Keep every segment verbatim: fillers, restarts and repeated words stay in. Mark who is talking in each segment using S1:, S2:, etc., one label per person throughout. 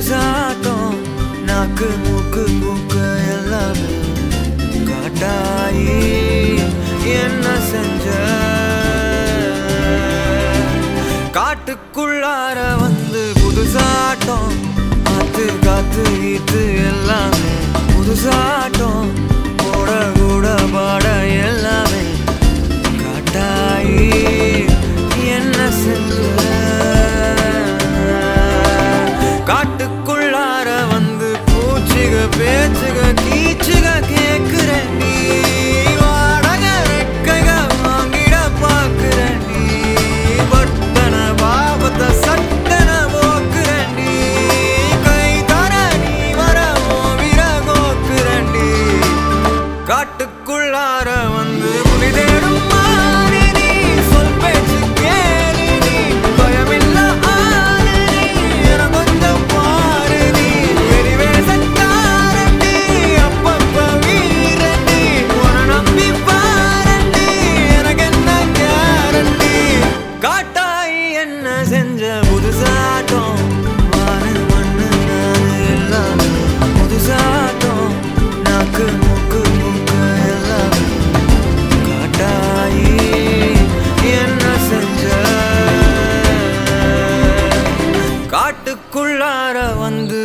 S1: புதுசாட்டம் நாக்கு மூக்கு மூக்கு எல்லாமே காட்டாயி என்ன செஞ்ச காட்டுக்குள்ளார வந்து புதுசாட்டம் ஆத்து காத்து ஈத்து எல்லாமே புதுசாட்டம் போட கூட பாட எல்லாமே காட்டாயி என்ன செஞ்ச காட்டுக்குள்ளார வந்து பூச்சிக பேச்சுக கீச்சுக கேக்குற நீ வாடக ரெக்கைக வாங்கிட பாக்குற நீ பட்டன பாபத்தை சட்டன போக்குற நீ கை தர நீ வர ஓவிர கோக்குற நீ காட்டுக்குள்ளார வந்து புனிதேடும் மாறி நீ சொல் பேச்சு கேளு நீ பயமில்ல ஆறு நீ என கொஞ்சம் பாரு நீ வெறிவேசக்காரண்டி அப்பப்ப வீரண்டி உன நம்பி பாரண்டி எனக்கு என்ன கேரண்டி காட்டாய் என்ன செஞ்ச புதுசாட்டம் வானு மண்ணு நானு எல்லாமே புதுசாட்டம் நாக்கு மூக்கு மூக்கு எல்லாமே காட்டாயி என்ன செஞ்ச காட்டுக்குள்ளார வந்து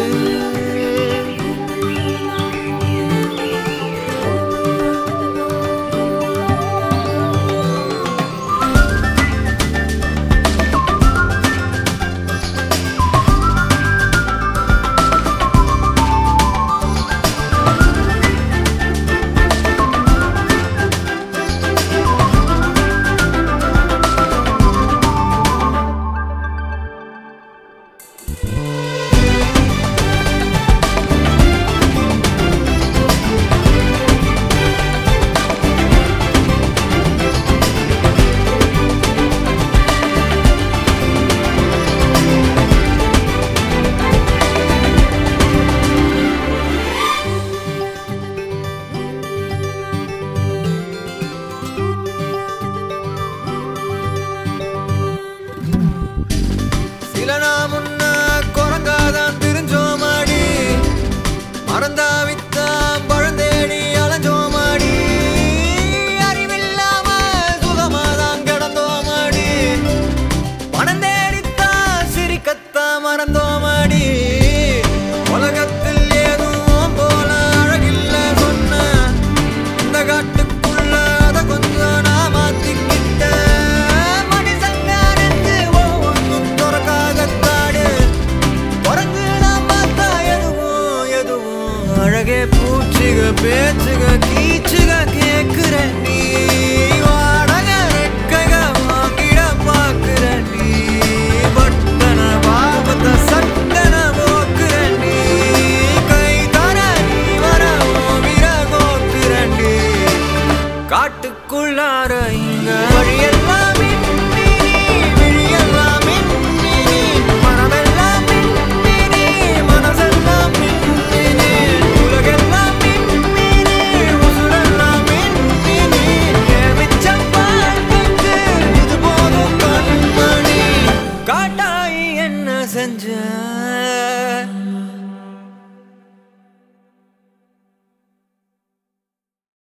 S1: சில நாள் முன்ன குரங்காதான் தெரிஞ்சோமாடி மறந்தாவித்தான் பழந்தேடி அலைஞ்சோமாடி அறிவில்லாம சுகமாதான் கிடந்தோமாடி பணம் தேடித்தான் சிரிக்கத்தான் மறந்தோமாடி உலகத்தில் எதுவும் போல அழகில்ல சொன்ன இந்த காட்டுக்குள்ள அதை கொஞ்சம் நான் மாத்திக்கிட்டேன் அழகே பூச்சிக பேச்சுக கீச்சுக கேக்குற நீ வாடக ரெக்கைக வாங்கிட பாக்குற நீ பட்டன பாபத்தை சட்டன போக்குற நீ கை தர நீ வர ஓவிர கோக்குற நீ காட்டுக்குள்ளார இங்க வழியெல்லாம் செஞ்ச